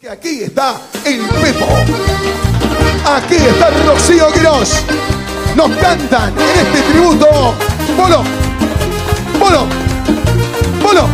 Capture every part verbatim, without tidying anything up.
Que aquí está el Pepo. Aquí está Rocío Quirós. Nos cantan en este tributo. Bolo, Bolo, Bolo.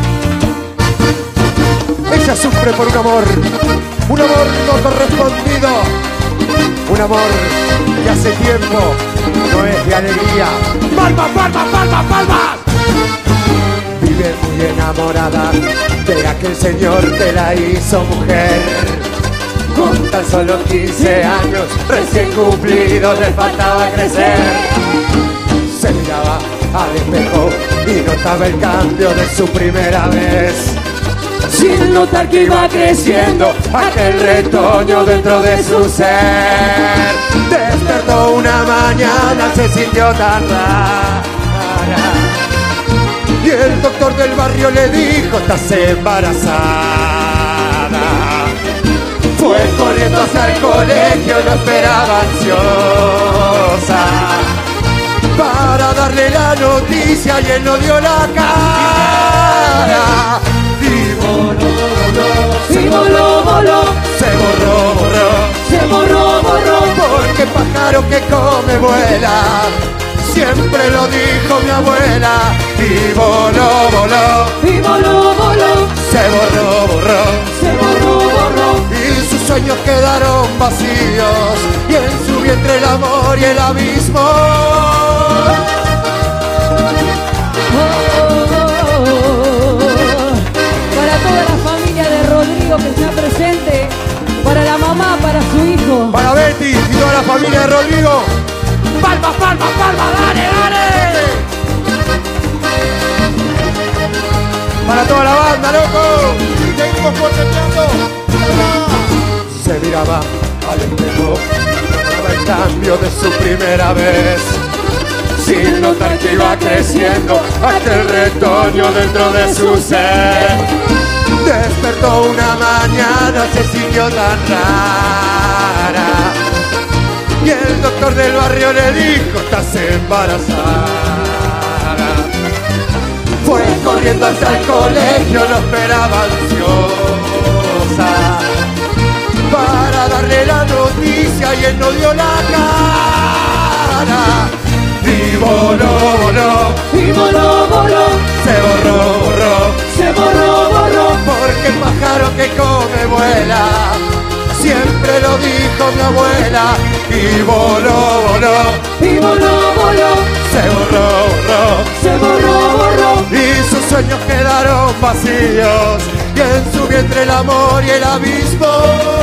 Ella sufre por un amor, un amor no correspondido, un amor que hace tiempo no es de alegría. ¡Palmas, palmas, palmas, palmas! Vive muy enamorada de aquel señor que la hizo mujer. Con tan solo quince años recién cumplidos le faltaba crecer. Se miraba al espejo y notaba el cambio de su primera vez, sin notar que iba creciendo aquel retoño dentro de su ser. Despertó una mañana, se sintió tan rara, y el doctor del barrio le dijo: estás embarazada. Fue corriendo hacia el colegio, lo esperaba ansiosa para darle la noticia, y él no dio la cara. Y voló, voló, y voló, voló, se borró, borró, se borró, borró, porque pájaro que come vuela, siempre lo dijo mi abuela. Y voló, voló, y voló, voló, se borró, borró, se borró, borró, y sus sueños quedaron vacíos, y en su vientre el amor y el abismo. Para toda la familia de Rodrigo que está presente, para la mamá, para su hijo. Para Betty y toda la familia de Rodrigo. ¡Palmas, palmas, palmas! ¡Dale, dale! Para toda la banda, loco. Seguimos porteando. Se miraba al espejo, notaba el cambio de su primera vez, sin notar que iba creciendo aquel retoño dentro de su ser. Despertó una mañana, se sintió tan rara, y el doctor del barrio le dijo: estás embarazada. Fue corriendo hasta el colegio, lo esperaba ansiosa para darle la noticia, y él no dio la cara. Y voló, voló, Y voló, voló, se borró, borró, se borró, borró, porque el pájaro que come vuela, siempre lo dijo mi abuela. Y voló, voló, y voló, voló, se borró, borró, se borró, borró, y sus sueños quedaron vacíos, y en su vientre el amor y el abismo.